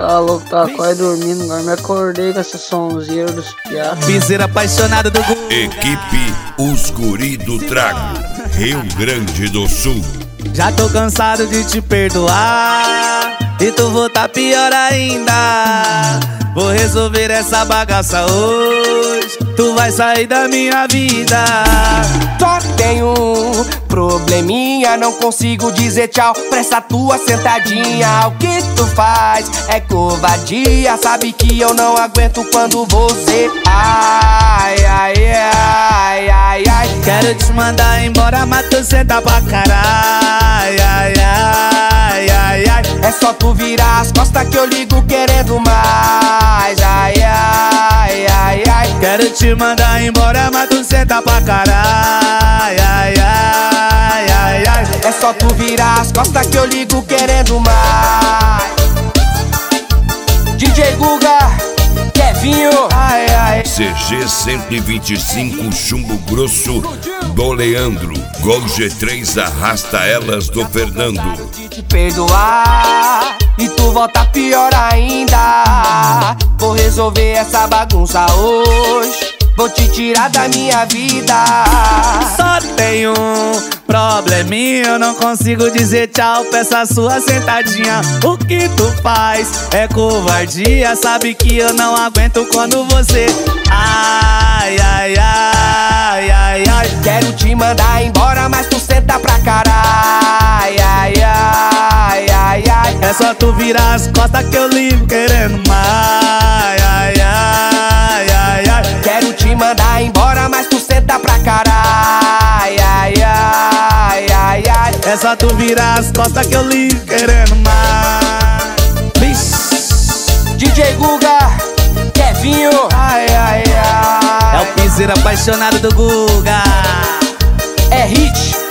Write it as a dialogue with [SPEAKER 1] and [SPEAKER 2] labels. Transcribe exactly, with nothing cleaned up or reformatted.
[SPEAKER 1] Tá louco, tá quase dormindo, agora me acordei com essa sonzeira dos piados.
[SPEAKER 2] Piseiro apaixonado do Guga.
[SPEAKER 3] Equipe Os Guri do Trago, Rio Grande do Sul.
[SPEAKER 2] Já tô cansado de te perdoar e tu voltar pior ainda. Vou resolver essa bagaça hoje, tu vai sair da minha vida.
[SPEAKER 4] Só tenho um probleminha, não consigo dizer tchau pra essa tua sentadinha. O que tu faz é covardia, sabe que eu não aguento quando você ai, ai, ai, ai, ai.
[SPEAKER 2] Quero te mandar embora, mas tu senta pra caralho. Ai, ai, ai, ai.
[SPEAKER 4] É só tu virar as costas que eu ligo querendo mais. Ai, ai, ai, ai.
[SPEAKER 2] Quero te mandar embora, mas tu senta pra caralho. Ai, ai, ai, ai.
[SPEAKER 4] É só tu virar as costas que eu ligo querendo mais. D J Guga, Kevinho, ai, ai.
[SPEAKER 3] C G cento e vinte e cinco Chumbo Grosso do Leandro. Gol G três Arrasta Elas do Fernando.
[SPEAKER 4] Te perdoar e tu volta pior ainda. Vou resolver essa bagunça hoje, vou te tirar da minha vida.
[SPEAKER 2] Só tenho um probleminha, eu não consigo dizer tchau pra essa sua sentadinha. O que tu faz é covardia, sabe que eu não aguento quando você ai, ai, ai, ai, ai.
[SPEAKER 4] Quero te mandar embora, mas tu senta pra caralho. Ai, ai, ai, ai.
[SPEAKER 2] É só tu virar as costas que eu ligo querendo mais. Ai, ai, ai, ai.
[SPEAKER 4] Quero te mandar embora, mas tu senta pra caralho. Ai, ai, ai, ai.
[SPEAKER 2] É só tu virar as costas que eu ligo querendo mais. Vixe.
[SPEAKER 4] D J Guga, Kevinho, ai, ai, ai.
[SPEAKER 2] É o piseiro apaixonado do Guga.
[SPEAKER 4] É hit.